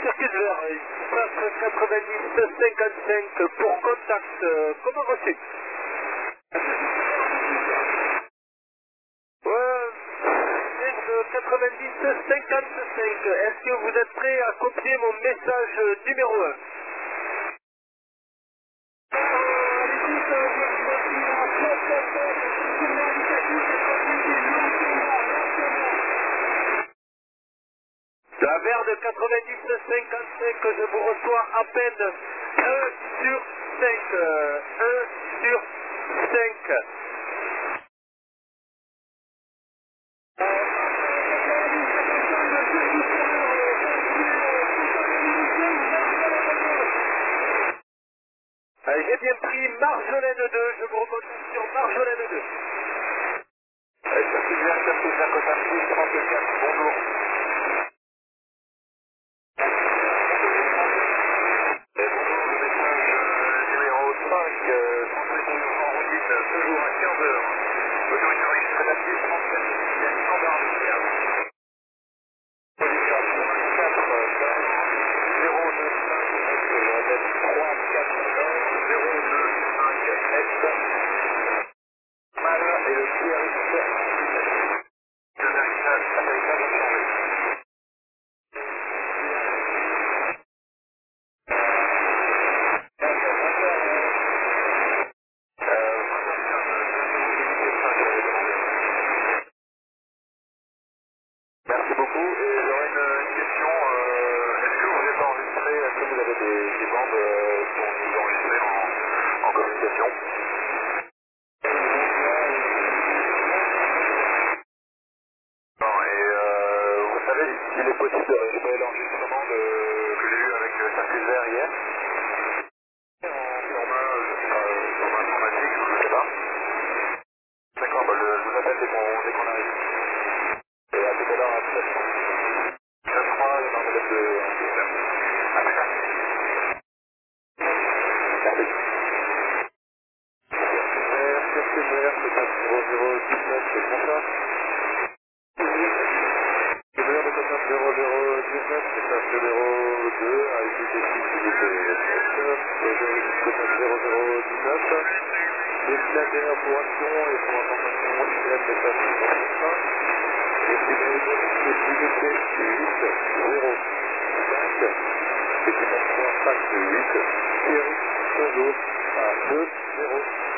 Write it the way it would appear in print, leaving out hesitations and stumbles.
circuit vert, SAS 90-55 pour contact, comment reçu? Ouais, 90-55, est-ce que vous êtes prêt à copier mon message numéro 1? La vers de 90-55, je vous reçois à peine 1 sur 5. 1 sur 5. J'ai bien pris Marjolaine 2, je vous recontacte sur Marjolaine 2. Circuit vert, circuit vert, côte 34, bonjour. Bonjour, le message numéro 5, transmission en routine, toujours à 15 heures. Autorité enregistrée d'appui 37, standard. Position 4, 025, je répète 3, 4, 025, est. Mal et le CRX. Le vérifiage américain vient de changer. Merci beaucoup. Et j'aurais une question. Est-ce que vous êtes enregistré? Est-ce que vous avez des bandes pour nous enregistrer en communication? Non, et vous savez s'il est possible de récupérer l'enregistrement que j'ai eu avec Circuit Vert hier? En format, je sais pas, format informatique, je ne sais pas. D'accord, bah je vous appelle dès qu'on arrive. Et à tout à l'heure, à 7h30. 7h30, il y en a un modèle de... À plus tard. Merci. Circuit Vert, c'est pas 0019, c'est bon ça? Le numéro de contact 0019, c'est pas 02, à IDT6, le contact 0019. Destinataire information et pour information IBM message suivant. Et c'est IDT 805, équipement 3 fax 8, Thierry, bonjour, à 2, 0.